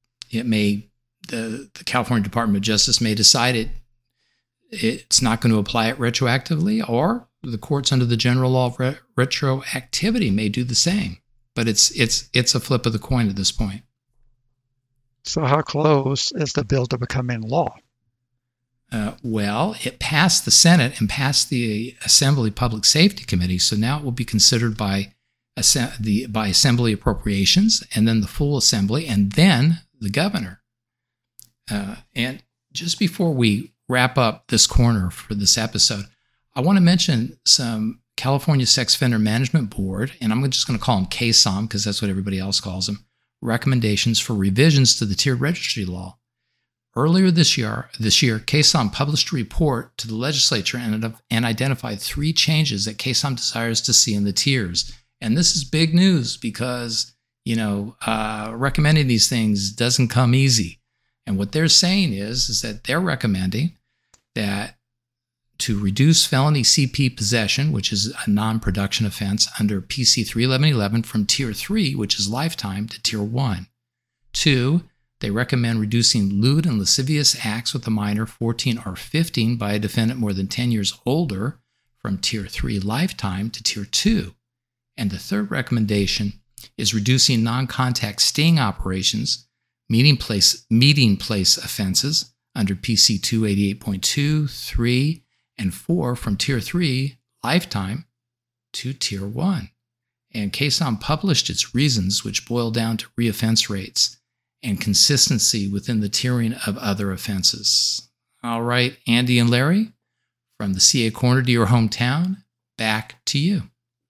California Department of Justice may decide it's not going to apply it retroactively, or the courts under the general law of retroactivity may do the same. But it's a flip of the coin at this point. So how close is the bill to becoming law? Well, it passed the Senate and passed the Assembly Public Safety Committee, so now it will be considered by Assembly Appropriations, and then the full Assembly, and then the governor. And just before we wrap up this corner for this episode, I want to mention some California Sex Offender Management Board, and I'm just going to call them KSOM because that's what everybody else calls them, recommendations for revisions to the tiered registry law. Earlier this year, KSOM published a report to the legislature and identified 3 changes that KSOM desires to see in the tiers. And this is big news because, recommending these things doesn't come easy. And what they're saying is that they're recommending that to reduce felony CP possession, which is a non-production offense, under PC 31111 from Tier 3, which is lifetime, to Tier 1. 2, they recommend reducing lewd and lascivious acts with a minor 14 or 15 by a defendant more than 10 years older from Tier 3 lifetime to Tier 2. And the third recommendation is reducing non-contact sting operations, meeting place offenses under PC 288.2, 3, and 4 from Tier 3 lifetime to Tier 1. And Caisson published its reasons, which boil down to reoffense rates and consistency within the tiering of other offenses. All right, Andy and Larry, from the CA Corner to your hometown, back to you.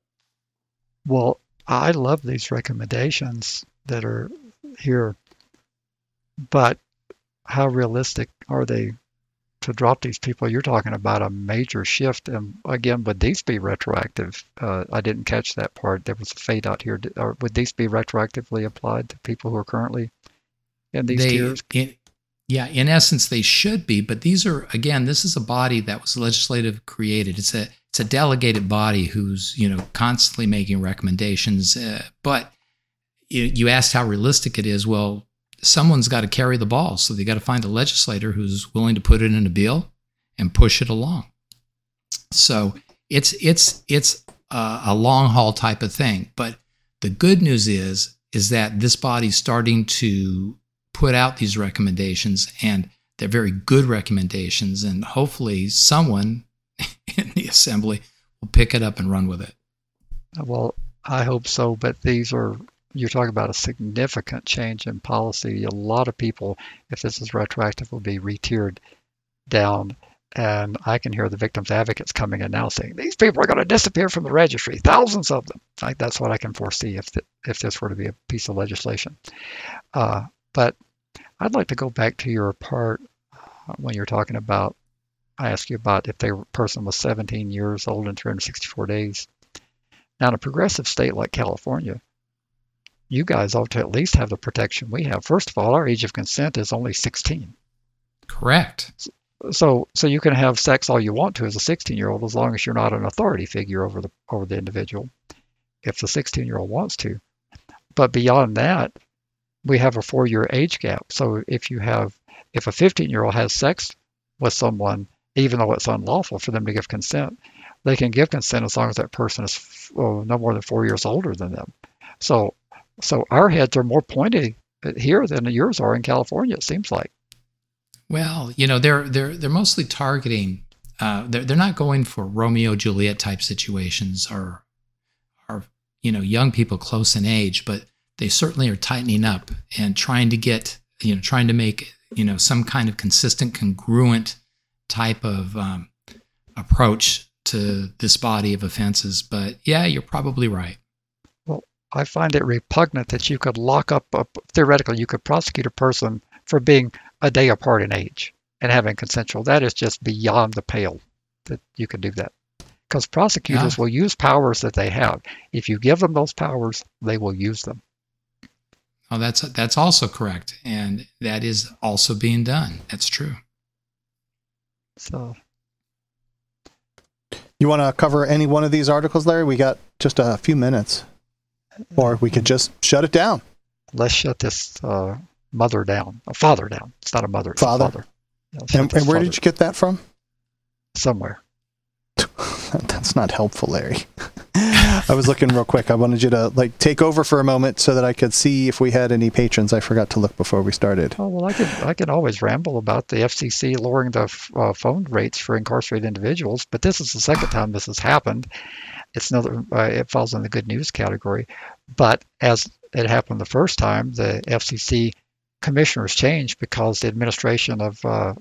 Well, I love these recommendations that are here, but how realistic are they to drop these people? You're talking about a major shift, and again, would these be retroactive? I didn't catch that part. There was a fade out here. Would these be retroactively applied to people who are currently in these tiers? In essence, they should be, but these are, again, this is a body that was legislative created. It's a delegated body who's, constantly making recommendations. But you asked how realistic it is. Well, someone's got to carry the ball, so they got to find a legislator who's willing to put it in a bill and push it along. So it's a long haul type of thing. But the good news is that this body's starting to put out these recommendations, and they're very good recommendations, and hopefully someone in the assembly will pick it up and run with it. Well, I hope so, but you're talking about a significant change in policy. A lot of people, if this is retroactive, will be re-tiered down, and I can hear the victims' advocates coming in now saying, these people are going to disappear from the registry, thousands of them. That's what I can foresee if this were to be a piece of legislation. But I'd like to go back to your part when you're talking about, I asked you about if the person was 17 years old and 364 days. Now, in a progressive state like California, you guys ought to at least have the protection we have. First of all, our age of consent is only 16. Correct. So you can have sex all you want to as a 16-year-old as long as you're not an authority figure over the individual, if the 16-year-old wants to. But beyond that, we have a 4-year age gap. So if a 15-year-old has sex with someone, even though it's unlawful for them to give consent, they can give consent as long as that person is no more than 4 years older than them. So our heads are more pointed here than yours are in California, it seems like. Well, they're mostly targeting. They're not going for Romeo Juliet type situations or young people close in age, but they certainly are tightening up and trying to make some kind of consistent, congruent type of approach to this body of offenses. But yeah, you're probably right. Well, I find it repugnant that you could lock up, theoretically, you could prosecute a person for being a day apart in age and having consensual. That is just beyond the pale that you could do that. Because prosecutors will use powers that they have. If you give them those powers, they will use them. Oh, that's also correct, and that is also being done. That's true. So, you want to cover any one of these articles, Larry? We got just a few minutes, or we could just shut it down. Let's shut this father down. It's not a mother. It's father. A father. Yeah, and where did you get that from? Somewhere. That's not helpful, Larry. I was looking real quick. I wanted you to take over for a moment so that I could see if we had any patrons. I forgot to look before we started. Oh, well, I can always ramble about the FCC lowering the phone rates for incarcerated individuals, but this is the second time this has happened. It falls in the good news category. But as it happened the first time, the FCC commissioners changed because the administration of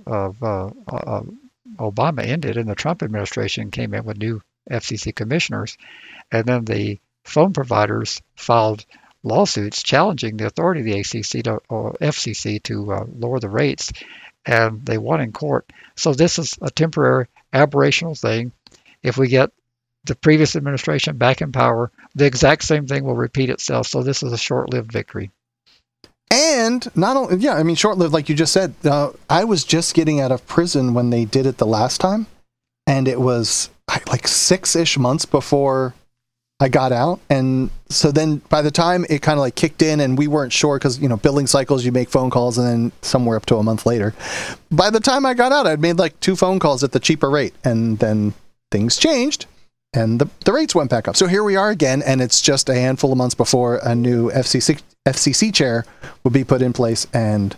Obama ended and the Trump administration came in with new FCC commissioners, and then the phone providers filed lawsuits challenging the authority of the FCC to lower the rates, and they won in court. So this is a temporary aberrational thing. If we get the previous administration back in power, the exact same thing will repeat itself. So this is a short-lived victory. And not only, short-lived, like you just said. I was just getting out of prison when they did it the last time, and it was like 6-ish months before I got out. And so then by the time it kind of like kicked in and we weren't sure because, billing cycles, you make phone calls and then somewhere up to a month later. By the time I got out, I'd made like 2 phone calls at the cheaper rate, and then things changed and the rates went back up. So here we are again, and it's just a handful of months before a new FCC chair will be put in place, and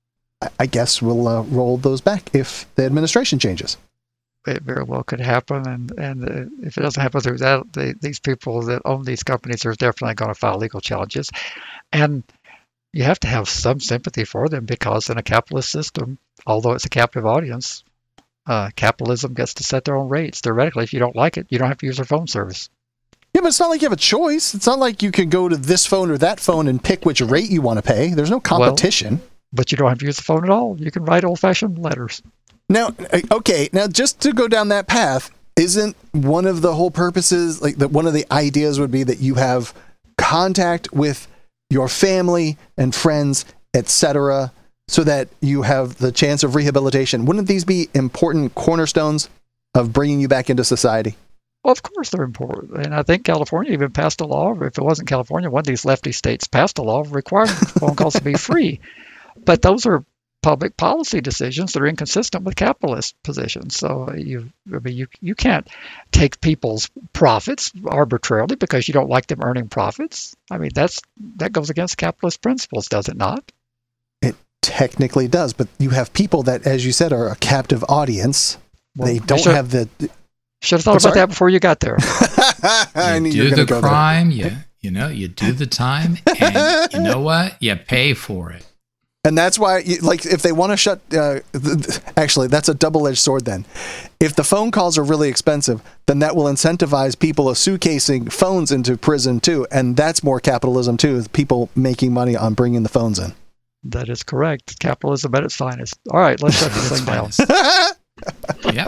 I guess we'll roll those back if the administration changes. It very well could happen, and if it doesn't happen through that, these people that own these companies are definitely going to file legal challenges. And you have to have some sympathy for them, because in a capitalist system, although it's a captive audience, capitalism gets to set their own rates. Theoretically, if you don't like it, you don't have to use their phone service. Yeah, but it's not like you have a choice. It's not like you can go to this phone or that phone and pick which rate you want to pay. There's no competition. Well, but you don't have to use the phone at all. You can write old-fashioned letters. Now, okay, just to go down that path, isn't one of the whole purposes, like one of the ideas would be that you have contact with your family and friends, etc., so that you have the chance of rehabilitation? Wouldn't these be important cornerstones of bringing you back into society? Well, of course they're important. And I think California even passed a law, or if it wasn't California, one of these lefty states passed a law requiring phone calls to be free. But those are public policy decisions that are inconsistent with capitalist positions. So you can't take people's profits arbitrarily because you don't like them earning profits. I mean, that goes against capitalist principles, does it not? It technically does, but you have people that, as you said, are a captive audience. Well, they don't have the... Should have thought about that before you got there. I knew you do were going to the go crime, there. you do the time, and you know what? You pay for it. And that's why, if they want to shut... actually, that's a double-edged sword then. If the phone calls are really expensive, then that will incentivize people suitcasing phones into prison, too. And that's more capitalism, too, is people making money on bringing the phones in. That is correct. Capitalism at its finest. All right, let's shut this thing down. Yeah.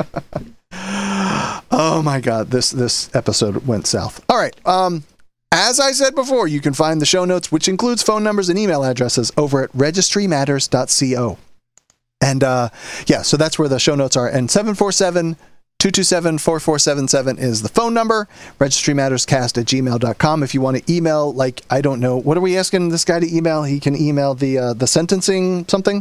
Oh, my God. This episode went south. All right. As I said before, you can find the show notes, which includes phone numbers and email addresses, over at registrymatters.co. And so that's where the show notes are. And 747-227-4477 is the phone number. registrymatterscast@gmail.com. If you want to email, I don't know, what are we asking this guy to email? He can email the sentencing something?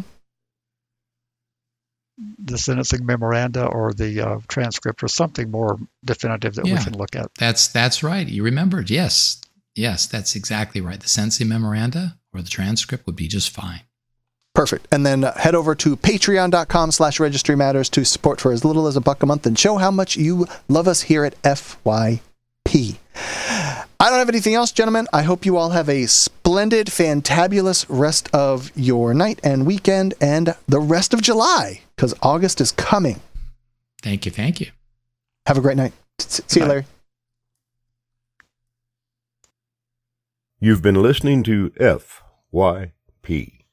The sentencing memoranda or the transcript or something more definitive that we can look at. That's right. You remembered. Yes, that's exactly right. The sentencing memoranda or the transcript would be just fine. Perfect. And then head over to patreon.com/Registry Matters to support for as little as $1 a month and show how much you love us here at FYP. I don't have anything else, gentlemen. I hope you all have a splendid, fantabulous rest of your night and weekend and the rest of July, because August is coming. Thank you. Have a great night. See you, Larry. You've been listening to FYP.